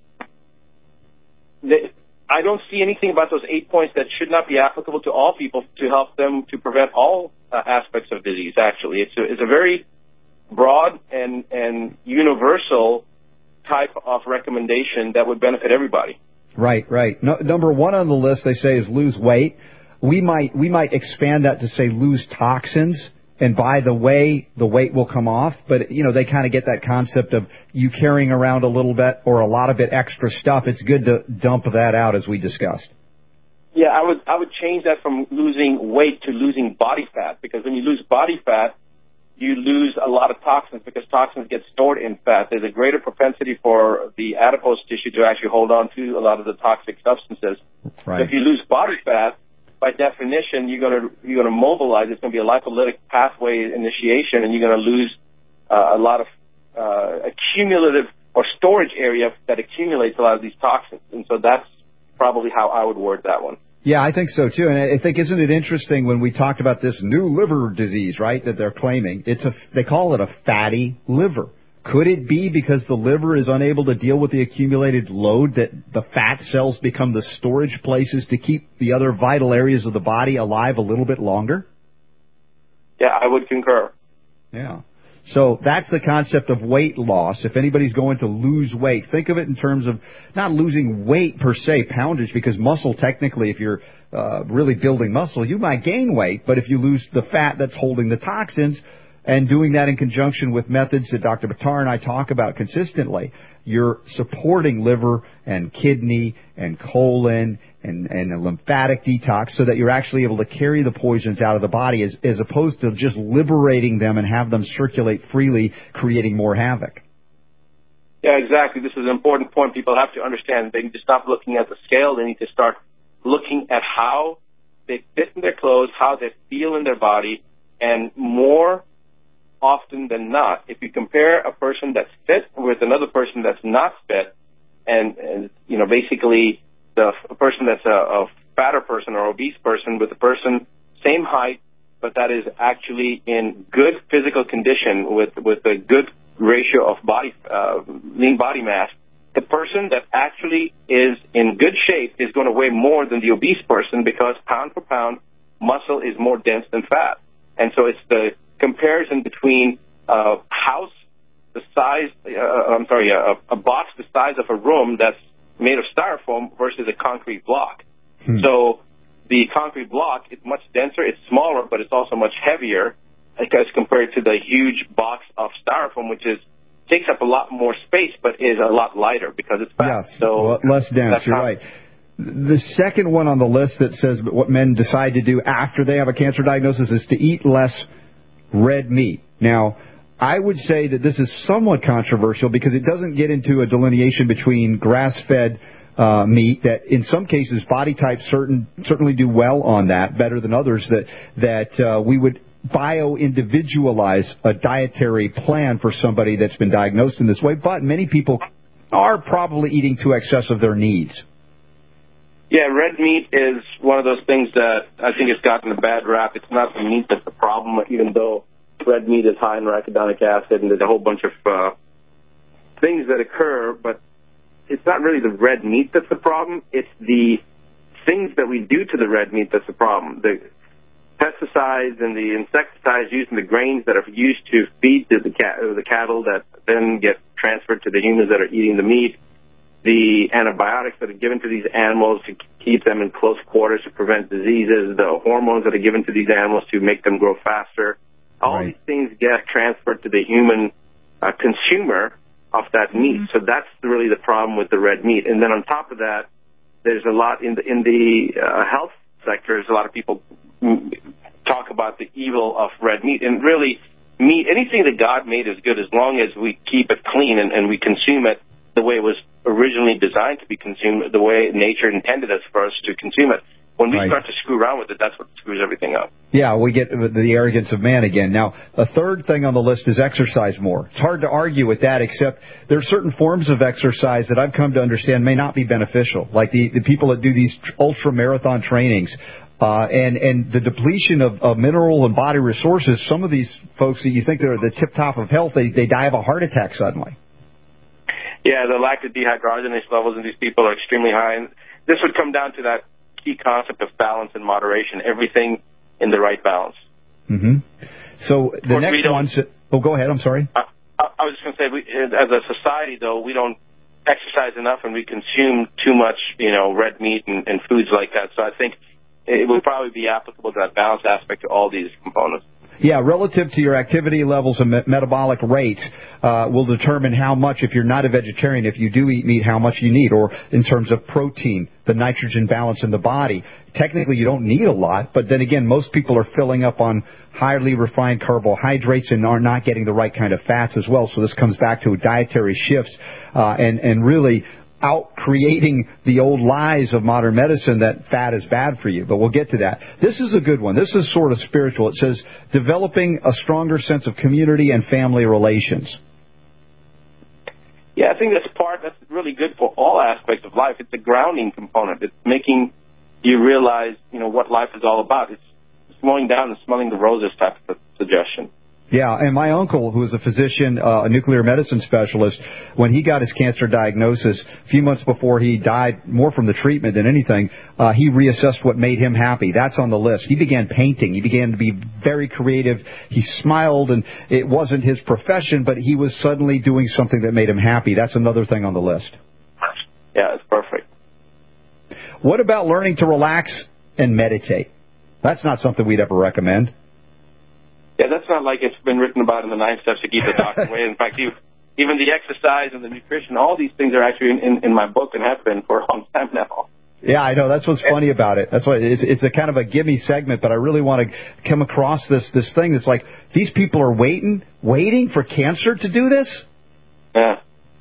Speaker 7: they, I don't see anything about those eight points that should not be applicable to all people to help them to prevent all uh, aspects of disease, actually. It's a, it's a very broad and, and universal type of recommendation that would benefit everybody.
Speaker 6: Right, right. No, number one on the list, they say, is lose weight. We might we might expand that to say lose toxins, and by the way, the weight will come off. But, you know, they kind of get that concept of you carrying around a little bit or a lot of bit extra stuff. It's good to dump that out, as we discussed.
Speaker 7: Yeah, I would I would change that from losing weight to losing body fat, because when you lose body fat, you lose a lot of toxins, because toxins get stored in fat. There's a greater propensity for the adipose tissue to actually hold on to a lot of the toxic substances.
Speaker 6: Right.
Speaker 7: So if you lose body fat, by definition, you're going to you're going to mobilize. It's going to be a lipolytic pathway initiation, and you're going to lose uh, a lot of uh, accumulative or storage area that accumulates a lot of these toxins. And so that's probably how I would word that one.
Speaker 6: Yeah, I think so, too. And I think, isn't it interesting when we talked about this new liver disease, right, that they're claiming? It's a, they call it a fatty liver. Could it be because the liver is unable to deal with the accumulated load that the fat cells become the storage places to keep the other vital areas of the body alive a little bit longer?
Speaker 7: Yeah, I would concur.
Speaker 6: Yeah. So that's the concept of weight loss. If anybody's going to lose weight, think of it in terms of not losing weight per se, poundage, because muscle, technically, if you're uh, really building muscle, you might gain weight. But if you lose the fat that's holding the toxins, and doing that in conjunction with methods that Doctor Buttar and I talk about consistently, you're supporting liver and kidney and colon and, and a lymphatic detox so that you're actually able to carry the poisons out of the body as, as opposed to just liberating them and have them circulate freely, creating more havoc.
Speaker 7: Yeah, exactly. This is an important point people have to understand. They need to stop looking at the scale. They need to start looking at how they fit in their clothes, how they feel in their body, and more often than not, if you compare a person that's fit with another person that's not fit, and, and you know, basically the a person that's a, a fatter person or obese person with a person same height, but that is actually in good physical condition with with a good ratio of body uh, lean body mass, the person that actually is in good shape is going to weigh more than the obese person, because pound for pound, muscle is more dense than fat, and so it's the comparison between a house the size, uh, I'm sorry, a, a box the size of a room that's made of styrofoam versus a concrete block. Hmm. So the concrete block is much denser, it's smaller, but it's also much heavier as compared to the huge box of styrofoam, which is takes up a lot more space but is a lot lighter because it's fat.
Speaker 6: Yes,
Speaker 7: so
Speaker 6: less dense, you're right. The second one on the list that says what men decide to do after they have a cancer diagnosis is to eat less red meat. Now, I would say that this is somewhat controversial because it doesn't get into a delineation between grass-fed uh, meat that in some cases body types certain certainly do well on that, better than others, that, that uh, we would bio-individualize a dietary plan for somebody that's been diagnosed in this way, but many people are probably eating to excess of their needs.
Speaker 7: Yeah, red meat is one of those things that I think has gotten a bad rap. It's not the meat that's the problem, even though red meat is high in arachidonic acid and there's a whole bunch of uh, things that occur, but it's not really the red meat that's the problem. It's the things that we do to the red meat that's the problem. The pesticides and the insecticides used in the grains that are used to feed to the, cat, the cattle that then get transferred to the humans that are eating the meat, the antibiotics that are given to these animals to keep them in close quarters to prevent diseases, the hormones that are given to these animals to make them grow faster. All right. These things get transferred to the human uh, consumer, of that meat. So that's really the problem with the red meat. And then on top of that, there's a lot in the in the uh, health sector. There's a lot of people talk about the evil of red meat, and really, meat, anything that God made is good as long as we keep it clean and, and we consume it the way it was originally designed to be consumed, the way nature intended us for us to consume it. When we
Speaker 6: Right.
Speaker 7: start to screw around with it, that's what screws everything up.
Speaker 6: Yeah, we get the arrogance of man again. Now, a third thing on the list is exercise more. It's hard to argue with that, except there are certain forms of exercise that I've come to understand may not be beneficial, like the, the people that do these ultra-marathon trainings. Uh, and, and the depletion of, of mineral and body resources, some of these folks that you think they're the tip-top of health, they, they die of a heart attack suddenly.
Speaker 7: Yeah, the lactic dehydrogenase levels in these people are extremely high. And this would come down to that key concept of balance and moderation, everything in the right balance.
Speaker 6: Mm-hmm. So the
Speaker 7: Of course, we
Speaker 6: next
Speaker 7: don't-
Speaker 6: one... Oh, go ahead. I'm sorry.
Speaker 7: I, I was just going to say, we, as a society, though, we don't exercise enough and we consume too much, you know, red meat and, and foods like that. So I think it would probably be applicable to that balance aspect to all these components.
Speaker 6: Yeah, relative to your activity levels and me- metabolic rates uh, will determine how much, if you're not a vegetarian, if you do eat meat, how much you need, or in terms of protein, the nitrogen balance in the body. Technically, you don't need a lot, but then again, most people are filling up on highly refined carbohydrates and are not getting the right kind of fats as well. So this comes back to dietary shifts uh, and, and really out creating the old lies of modern medicine that fat is bad for you. But we'll get to that. This is a good one. This is sort of spiritual. It says developing a stronger sense of community and family relations.
Speaker 7: Yeah, I think that's part that's really good for all aspects of life. It's a grounding component. It's making you realize, you know, what life is all about. It's slowing down and smelling the roses type of suggestion.
Speaker 6: Yeah, and my uncle, who was a physician, uh, a nuclear medicine specialist, when he got his cancer diagnosis, a few months before he died, more from the treatment than anything, uh, he reassessed what made him happy. That's on the list. He began painting. He began to be very creative. He smiled, and it wasn't his profession, but he was suddenly doing something that made him happy. That's another thing on the list.
Speaker 7: Yeah, it's perfect.
Speaker 6: What about learning to relax and meditate? That's not something we'd ever recommend.
Speaker 7: Yeah, that's not like it's been written about in the nine steps to keep the doctor away. In fact, you, even the exercise and the nutrition, all these things are actually in, in, in my book and have been for a long time now.
Speaker 6: Yeah, I know. That's what's funny about it. That's why it's, it's a kind of a gimme segment, but I really want to come across this this thing. It's like these people are waiting, waiting for cancer to do this.
Speaker 7: Yeah.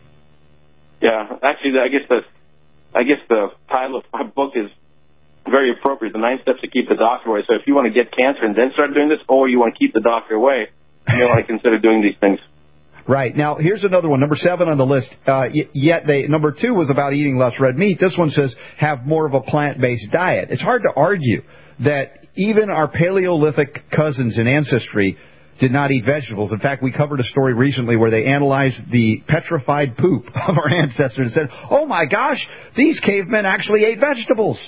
Speaker 7: Yeah. Actually, I guess the I guess the title of my book is very appropriate. The nine steps to keep the doctor away. So if you want to get cancer and then start doing this, or you want to keep the doctor away, you want to consider doing these things.
Speaker 6: Right. Now, here's another one, number seven on the list. Uh, y- yet they, number two was about eating less red meat. This one says have more of a plant-based diet. It's hard to argue that even our Paleolithic cousins in ancestry did not eat vegetables. In fact, we covered a story recently where they analyzed the petrified poop of our ancestors and said, oh my gosh, these cavemen actually ate vegetables.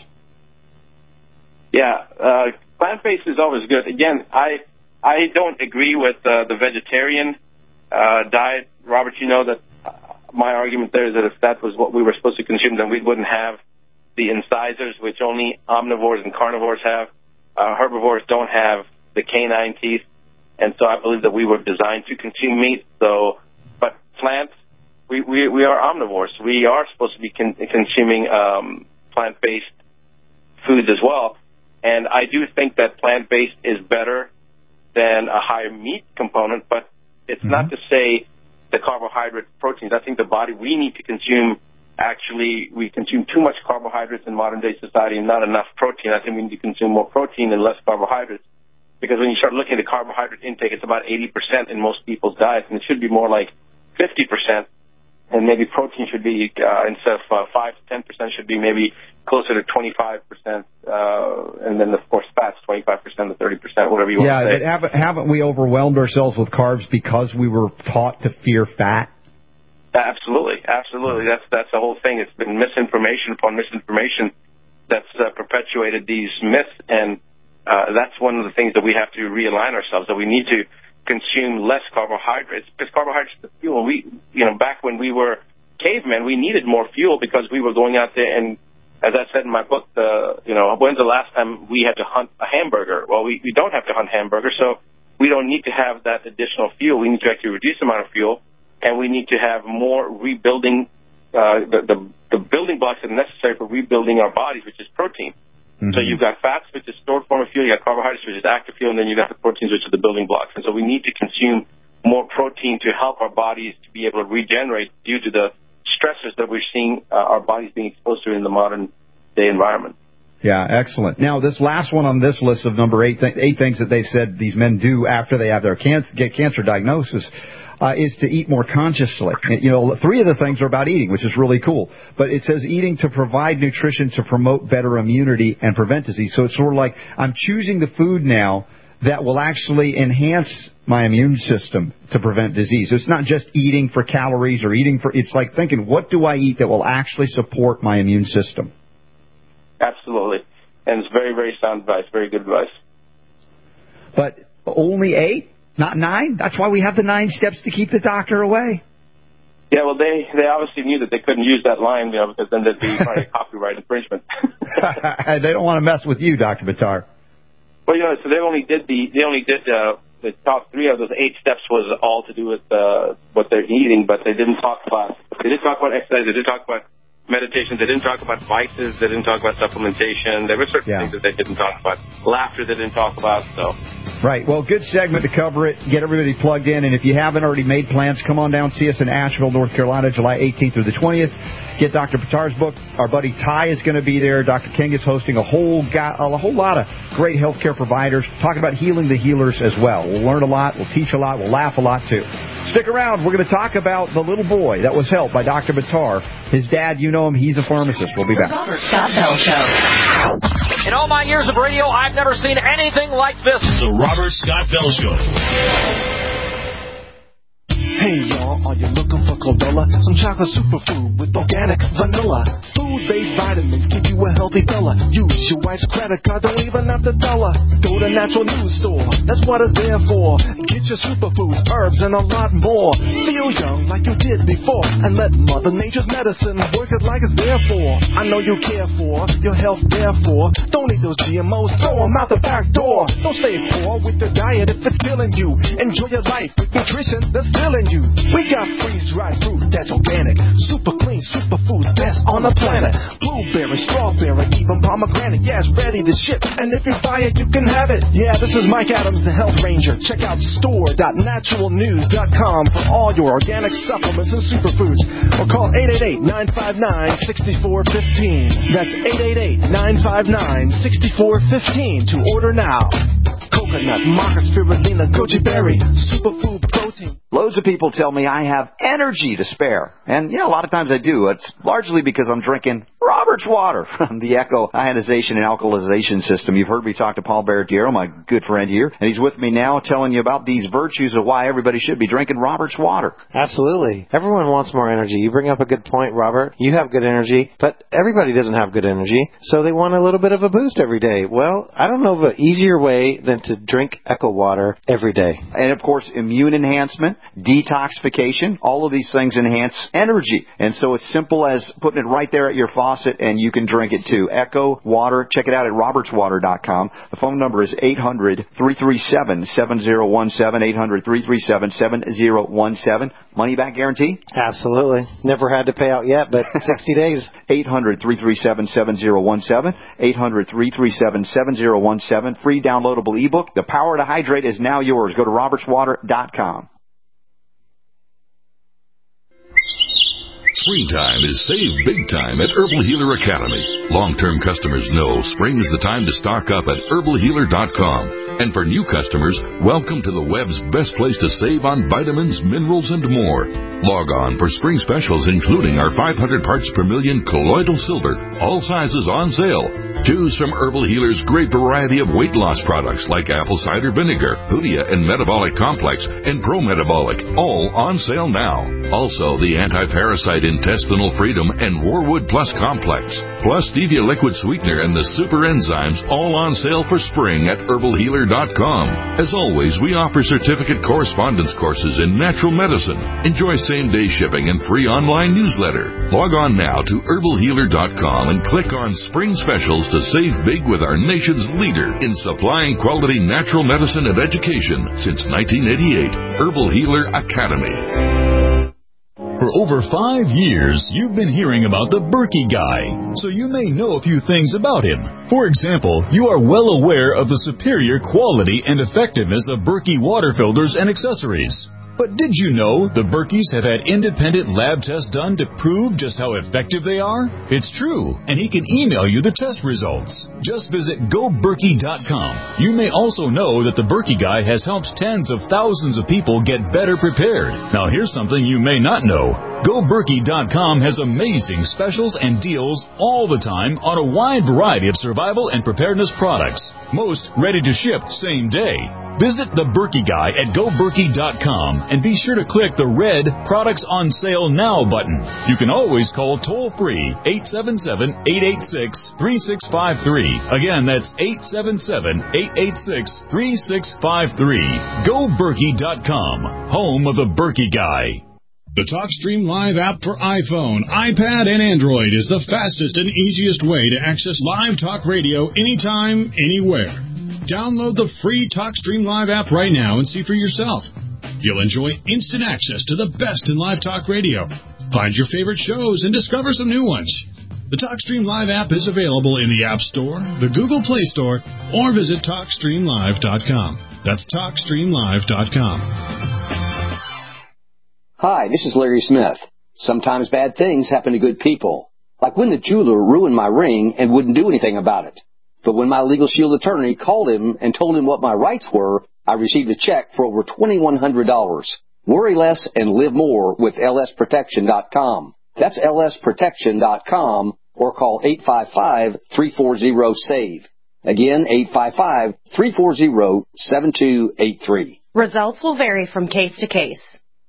Speaker 7: Yeah, uh, plant-based is always good. Again, I I don't agree with uh, the vegetarian uh, diet. Robert, you know that uh, my argument there is that if that was what we were supposed to consume, then we wouldn't have the incisors, which only omnivores and carnivores have. Uh, herbivores don't have the canine teeth, and so I believe that we were designed to consume meat. So, but plants, we, we, we are omnivores. We are supposed to be con- consuming um, plant-based foods as well. And I do think that plant-based is better than a higher meat component, but it's mm-hmm. not to say the carbohydrate proteins. I think the body, we need to consume, actually, we consume too much carbohydrates in modern-day society and not enough protein. I think we need to consume more protein and less carbohydrates, because when you start looking at the carbohydrate intake, it's about eighty percent in most people's diets, and it should be more like fifty percent. And maybe protein should be, uh, instead of uh, five to ten percent, should be maybe closer to twenty-five percent. Uh, and then, of course, fats, twenty-five percent to thirty percent, whatever you
Speaker 6: yeah,
Speaker 7: want to say.
Speaker 6: Yeah, but haven't, haven't we overwhelmed ourselves with carbs because we were taught to fear fat?
Speaker 7: Absolutely, absolutely. That's that's the whole thing. It's been misinformation upon misinformation that's uh, perpetuated these myths, and uh, that's one of the things that we have to realign ourselves, that we need to consume less carbohydrates, because carbohydrates are the fuel. We, you know, back when we were cavemen, we needed more fuel because we were going out there and, as I said in my book, the, you know, when's the last time we had to hunt a hamburger? Well, we, we don't have to hunt hamburgers, so we don't need to have that additional fuel. We need to actually reduce the amount of fuel. and we need to have more rebuilding, uh, the, the, the building blocks that are necessary for rebuilding our bodies, which is protein. Mm-hmm. So you've got fats, which is stored form of fuel, you got carbohydrates, which is active fuel, and then you've got the proteins, which are the building blocks. And so we need to consume more protein to help our bodies to be able to regenerate due to the stressors that we're seeing uh, our bodies being exposed to in the modern day environment.
Speaker 6: Yeah, excellent. Now, this last one on this list of number eight, th- eight things that they said these men do after they have their cancer, get cancer diagnosis uh, is to eat more consciously. You know, three of the things are about eating, which is really cool. But it says eating to provide nutrition to promote better immunity and prevent disease. So it's sort of like I'm choosing the food now that will actually enhance my immune system to prevent disease. It's not just eating for calories or eating for, it's like thinking, what do I eat that will actually support my immune system?
Speaker 7: Absolutely. And it's very, very sound advice, very good advice.
Speaker 6: But only eight, not nine? That's why we have the nine steps to keep the doctor away.
Speaker 7: Yeah, well, they, they obviously knew that they couldn't use that line, you know, because then they'd be trying to copyright infringement.
Speaker 6: They don't want to mess with you, Doctor Buttar.
Speaker 7: Well, you know, so they only did the they only did uh, the top three of those eight steps was all to do with uh, what they're eating, but they didn't talk about they didn't talk about exercise, they didn't talk about meditation, they didn't talk about vices, they didn't talk about supplementation. There were certain yeah. things that they didn't talk about. Laughter they didn't talk about. So.
Speaker 6: Right. Well, good segment to cover it. Get everybody plugged in, and if you haven't already made plans, come on down, see us in Asheville, North Carolina, July eighteenth through the twentieth. Get Doctor Buttar's book. Our buddy Ty is going to be there. Doctor King is hosting a whole got a whole lot of great healthcare providers talking about healing the healers as well. We'll learn a lot. We'll teach a lot. We'll laugh a lot too. Stick around. We're going to talk about the little boy that was helped by Doctor Buttar. His dad, you know him. He's a pharmacist. We'll be back.
Speaker 4: The Robert Scott Bell Show.
Speaker 13: In all my years of radio, I've never seen anything like this.
Speaker 8: The Robert Scott Bell Show.
Speaker 3: Hey y'all, are you looking for chlorella? Some chocolate superfood with organic vanilla. Food-based vitamins keep you a healthy fella. Use your wife's credit card, don't even have to tell her. Go to Natural News Store, that's what it's there for. Get your superfoods, herbs, and a lot more. Feel young like you did before, and let Mother Nature's medicine work it like it's there for. I know you care for your health, therefore. Don't eat those G M Os, throw them out the back door. Don't stay poor with the diet if it's killing you. Enjoy your life with nutrition that's filling you. We got freeze-dried fruit that's organic, super clean, super food, best on the planet. Blueberry, strawberry, even pomegranate, yeah, it's ready to ship. And if you buy it, you can have it. Yeah, this is Mike Adams, the Health Ranger. Check out store dot natural news dot com for all your organic supplements and superfoods. Or call eight eight eight, nine five nine, six four one five. That's eight eight eight, nine five nine, six four one five to order now. Coconut, maca, spirulina, goji berry, superfood protein.
Speaker 6: Loads of people tell me I have energy to spare. And, yeah, a lot of times I do. It's largely because I'm drinking Robert's water from the Echo Ionization and Alkalization System. You've heard me talk to Paul Barretiero, my good friend here, and he's with me now telling you about these virtues of why everybody should be drinking Robert's water.
Speaker 19: Absolutely. Everyone wants more energy. You bring up a good point, Robert. You have good energy, but everybody doesn't have good energy, so they want a little bit of a boost every day. Well, I don't know of an easier way than to drink Echo water every day.
Speaker 6: And, of course, immune enhancement, detoxification, all of these things enhance energy. And so it's simple as putting it right there at your faucet, and you can drink it too. Echo Water. Check it out at roberts water dot com. The phone number is eight hundred, three three seven, seven zero one seven, eight hundred, three three seven, seven zero one seven. Money back guarantee?
Speaker 19: Absolutely. Never had to pay out yet, but sixty days.
Speaker 6: eight hundred, three three seven, seven zero one seven. eight hundred, three three seven, seven zero one seven. Free downloadable ebook. The power to hydrate is now yours. Go to roberts water dot com.
Speaker 20: Springtime is save big time at Herbal Healer Academy. Long-term customers know spring is the time to stock up at herbal healer dot com. And for new customers, welcome to the web's best place to save on vitamins, minerals, and more. Log on for spring specials including our five hundred parts per million colloidal silver, all sizes on sale. Choose from Herbal Healer's great variety of weight loss products like apple cider vinegar, Hoodia and Metabolic Complex, and Pro Metabolic, all on sale now. Also, the anti-parasite intestinal freedom and Warwood Plus Complex, plus stevia liquid sweetener and the super enzymes, all on sale for spring at herbal healer dot com. As always, we offer certificate correspondence courses in natural medicine. Enjoy same-day shipping and free online newsletter. Log on now to herbal healer dot com and click on Spring Specials to save big with our nation's leader in supplying quality natural medicine and education since nineteen eighty-eight, Herbal Healer Academy.
Speaker 21: For over five years, you've been hearing about the Berkey Guy, so you may know a few things about him. For example, you are well aware of the superior quality and effectiveness of Berkey water filters and accessories. But did you know the Berkeys have had independent lab tests done to prove just how effective they are? It's true, and he can email you the test results. Just visit go berkey dot com. You may also know that the Berkey Guy has helped tens of thousands of people get better prepared. Now here's something you may not know. go berkey dot com has amazing specials and deals all the time on a wide variety of survival and preparedness products. Most ready to ship same day. Visit the Berkey Guy at go berkey dot com and be sure to click the red Products on Sale Now button. You can always call toll-free eight seven seven, eight eight six, three six five three. Again, that's eight seven seven, eight eight six, three six five three. go berkey dot com, home of the Berkey Guy.
Speaker 22: The TalkStream Live app for iPhone, iPad, and Android is the fastest and easiest way to access live talk radio anytime, anywhere. Download the free TalkStream Live app right now and see for yourself. You'll enjoy instant access to the best in live talk radio. Find your favorite shows and discover some new ones. The TalkStream Live app is available in the App Store, the Google Play Store, or visit talk stream live dot com. That's talk stream live dot com.
Speaker 23: Hi, this is Larry Smith. Sometimes bad things happen to good people. Like when the jeweler ruined my ring and wouldn't do anything about it. But when my Legal Shield attorney called him and told him what my rights were, I received a check for over twenty-one hundred dollars. Worry less and live more with L S protection dot com. That's L S protection dot com or call eight five five, three four zero, SAVE. Again, eight five five, three four zero, seven two eight three.
Speaker 12: Results will vary from case to case.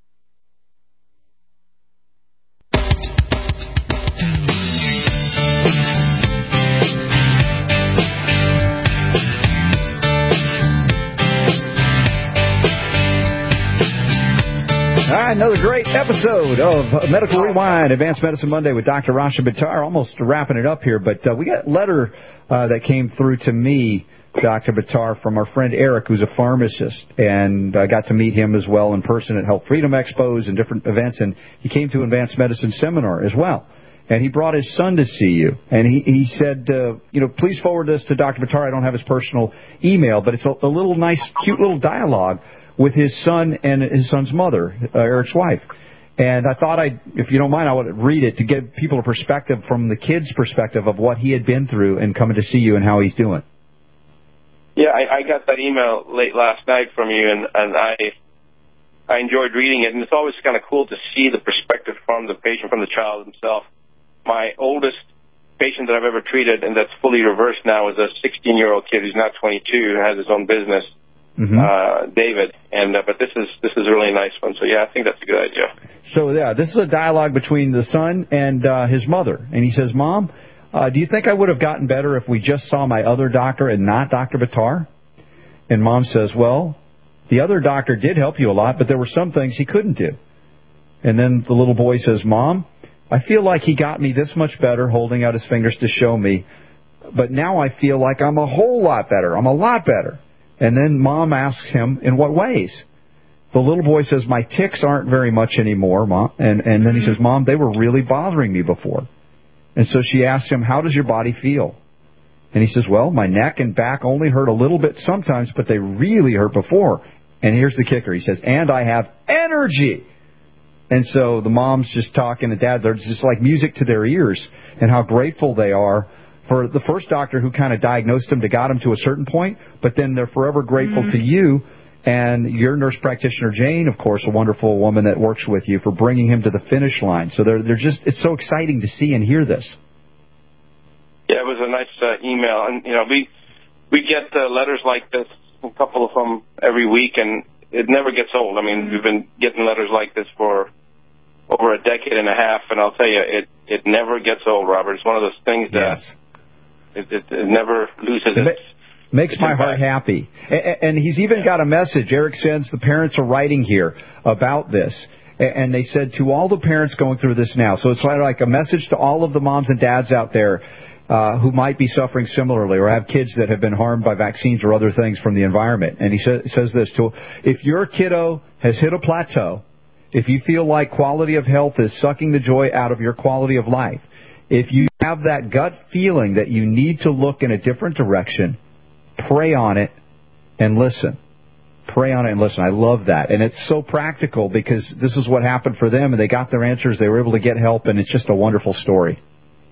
Speaker 6: All right, another great episode of Medical Rewind, Advanced Medicine Monday with Doctor Rashid Buttar. Almost wrapping it up here, but uh, we got a letter uh, that came through to me, Doctor Buttar, from our friend Eric, who's a pharmacist, and I got to meet him as well in person at Health Freedom Expos and different events, and he came to Advanced Medicine Seminar as well. And he brought his son to see you, and he, he said, uh, you know, please forward this to Doctor Buttar. I don't have his personal email, but it's a, a little nice, cute little dialogue with his son and his son's mother, uh, Eric's wife. And I thought I'd, if you don't mind, I would read it to give people a perspective from the kid's perspective of what he had been through and coming to see you and how he's doing.
Speaker 7: Yeah, I, I got that email late last night from you, and, and I I enjoyed reading it. And it's always kind of cool to see the perspective from the patient, from the child himself. My oldest patient that I've ever treated, and that's fully reversed now, is a sixteen-year-old kid who's now twenty-two, who has his own business. Mm-hmm. Uh, David, and uh, but this is this is a really nice one. So yeah, I think that's a good idea.
Speaker 6: So yeah, this is a dialogue between the son and uh, his mother, and he says, "Mom, uh, do you think I would have gotten better if we just saw my other doctor and not Doctor Buttar?" And Mom says, "Well, the other doctor did help you a lot, but there were some things he couldn't do." And then the little boy says, "Mom, I feel like he got me this much better, holding out his fingers to show me, but now I feel like I'm a whole lot better. I'm a lot better." And then Mom asks him, in what ways? The little boy says, my tics aren't very much anymore, Mom. And, and then he says, Mom, they were really bothering me before. And so she asks him, how does your body feel? And he says, well, my neck and back only hurt a little bit sometimes, but they really hurt before. And here's the kicker. He says, and I have energy. And so the mom's just talking to Dad. There's just like music to their ears and how grateful they are for the first doctor who kind of diagnosed them, to got them to a certain point, but then they're forever grateful mm-hmm. to you and your nurse practitioner, Jane, of course, a wonderful woman that works with you, for bringing him to the finish line. So they're, they're just, it's so exciting to see and hear this.
Speaker 7: Yeah, it was a nice uh, email. And, you know, we, we get uh, letters like this, a couple of them every week, and it never gets old. I mean, we've been getting letters like this for over a decade and a half, and I'll tell you, it, it never gets old, Robert. It's one of those things that... Yes. It, it, it never loses
Speaker 6: it
Speaker 7: its...
Speaker 6: Makes my heart happy. And he's even got a message. Eric sends, the parents are writing here about this. And they said, to all the parents going through this now. So it's like a message to all of the moms and dads out there uh, who might be suffering similarly or have kids that have been harmed by vaccines or other things from the environment. And he sa- says this, to, if your kiddo has hit a plateau if you feel like quality of health is sucking the joy out of your quality of life, if you have that gut feeling that you need to look in a different direction, pray on it and listen. Pray on it and listen. I love that. And it's so practical because this is what happened for them, and they got their answers. They were able to get help, and it's just a wonderful story.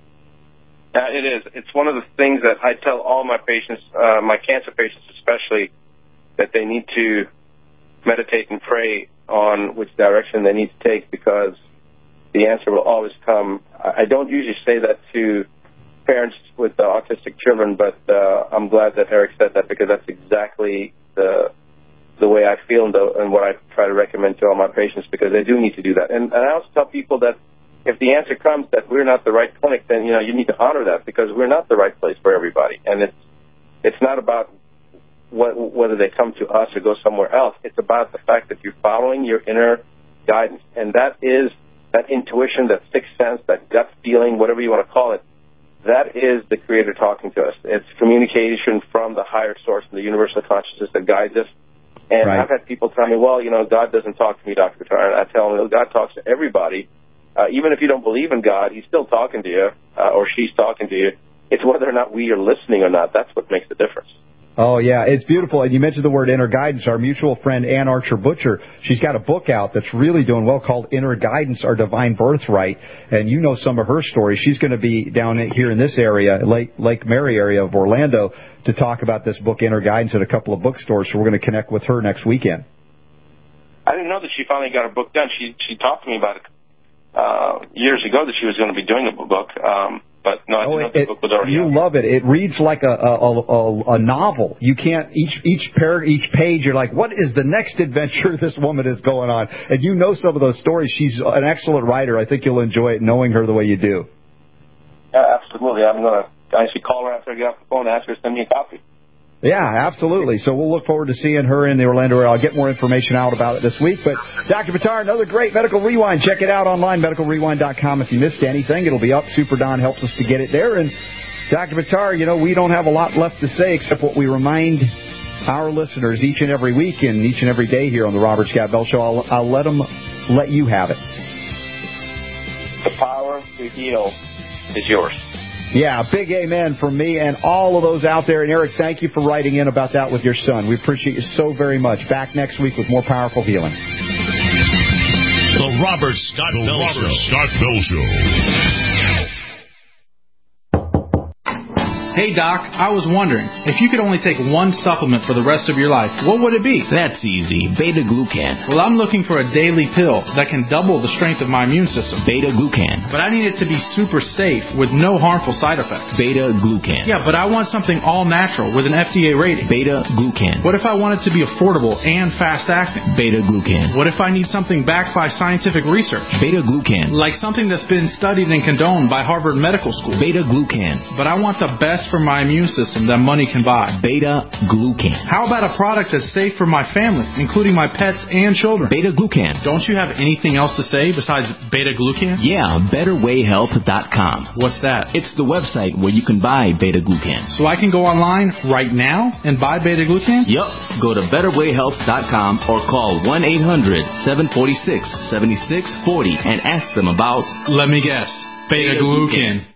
Speaker 7: Uh, it is. It's one of the things that I tell all my patients, uh, my cancer patients especially, that they need to meditate and pray on which direction they need to take, because the answer will always come. I don't usually say that to parents with uh, autistic children, but uh, I'm glad that Eric said that, because that's exactly the the way I feel and, the, and what I try to recommend to all my patients, because they do need to do that. And, and I also tell people that if the answer comes that we're not the right clinic, then, you know, you need to honor that, because we're not the right place for everybody. And it's it's not about what, whether they come to us or go somewhere else. It's about the fact that you're following your inner guidance. And that is that intuition, that sixth sense, that gut feeling, whatever you want to call it. That is the Creator talking to us. It's communication from the higher source, the universal consciousness that guides us. And right. I've had people tell me, well, you know, God doesn't talk to me, Doctor Buttar. And I tell them, well, God talks to everybody. Uh, even if you don't believe in God, He's still talking to you, uh, or she's talking to you. It's whether or not we are listening or not. That's what makes the difference.
Speaker 6: Oh, yeah, it's beautiful. And you mentioned the word inner guidance. Our mutual friend, Ann Archer Butcher, she's got a book out that's really doing well called Inner Guidance, Our Divine Birthright. And you know some of her stories. She's going to be down here in this area, Lake, Lake Mary area of Orlando, to talk about this book, Inner Guidance, at a couple of bookstores. So we're going to connect with her next weekend.
Speaker 7: I didn't know that she finally got her book done. She she talked to me about it uh, years ago that she was going to be doing a book. Um But no, I
Speaker 6: oh,
Speaker 7: didn't
Speaker 6: it,
Speaker 7: know the book was already
Speaker 6: you
Speaker 7: out.
Speaker 6: love it. It reads like a, a, a, a novel. You can't, each each pair, each page, you're like, what is the next adventure this woman is going on? And you know some of those stories. She's an excellent writer. I think you'll enjoy it knowing her the way you do.
Speaker 7: Yeah, absolutely. I'm going to actually call her after I get off the phone and ask her to send me a copy.
Speaker 6: Yeah, absolutely. So we'll look forward to seeing her in the Orlando area. I'll get more information out about it this week. But Doctor Buttar, another great Medical Rewind. Check it out online, medical rewind dot com. If you missed anything, it'll be up. Super Don helps us to get it there. And Doctor Buttar, you know, we don't have a lot left to say except what we remind our listeners each and every week and each and every day here on the Robert Scott Bell Show. I'll, I'll let them let you have it.
Speaker 7: The power to heal is yours.
Speaker 6: Yeah, big amen from me and all of those out there. And Eric, thank you for writing in about that with your son. We appreciate you so very much. Back next week with more powerful healing.
Speaker 8: The Robert Scott
Speaker 21: the
Speaker 8: Bell
Speaker 21: Robert
Speaker 8: Show.
Speaker 21: Scott Bell Show.
Speaker 1: Hey, Doc, I was wondering, if you could only take one supplement for the rest of your life, what would it be?
Speaker 2: That's easy. Beta-glucan.
Speaker 1: Well, I'm looking for a daily pill that can double the strength of my immune system.
Speaker 2: Beta-glucan.
Speaker 1: But I need it to be super safe with no harmful side effects.
Speaker 2: Beta-glucan.
Speaker 1: Yeah, but I want something all-natural with an F D A rating.
Speaker 2: Beta-glucan.
Speaker 1: What if I want it to be affordable and fast-acting?
Speaker 2: Beta-glucan.
Speaker 1: What if I need something backed by scientific research?
Speaker 2: Beta-glucan.
Speaker 1: Like something that's been studied and condoned by Harvard Medical School.
Speaker 2: Beta-glucan.
Speaker 1: But I want the best for my immune system that money can buy.
Speaker 2: Beta-glucan.
Speaker 1: How about a product that's safe for my family, including my pets and children?
Speaker 2: Beta-glucan.
Speaker 1: Don't you have anything else to say besides beta-glucan?
Speaker 2: Yeah, better way health dot com.
Speaker 1: What's that?
Speaker 2: It's the website where you can buy beta-glucan.
Speaker 1: So I can go online right now and buy beta-glucan?
Speaker 2: Yup. Go to better way health dot com or call one eight hundred seven four six seven six four zero and ask them about...
Speaker 1: Let me guess. Beta-glucan.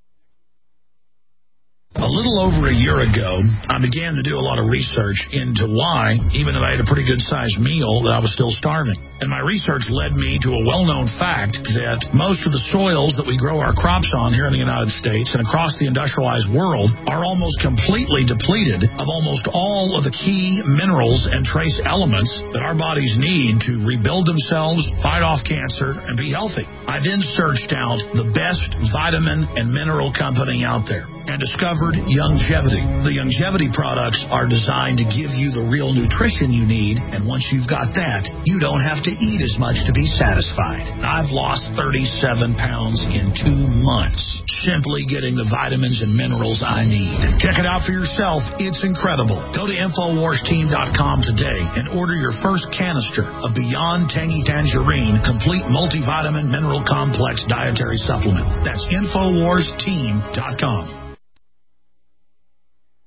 Speaker 5: A little over a year ago, I began to do a lot of research into why, even though I had a pretty good-sized meal, that I was still starving. And my research led me to a well-known fact that most of the soils that we grow our crops on here in the United States and across the industrialized world are almost completely depleted of almost all of the key minerals and trace elements that our bodies need to rebuild themselves, fight off cancer, and be healthy. I then searched out the best vitamin and mineral company out there and discovered Youngevity. The Youngevity products are designed to give you the real nutrition you need, and once you've got that, you don't have to eat as much to be satisfied. I've lost thirty-seven pounds in two months simply getting the vitamins and minerals I need. Check it out for yourself. It's incredible. Go to infowars team dot com today and order your first canister of Beyond Tangy Tangerine Complete Multivitamin Mineral Complex Dietary Supplement. That's infowars team dot com.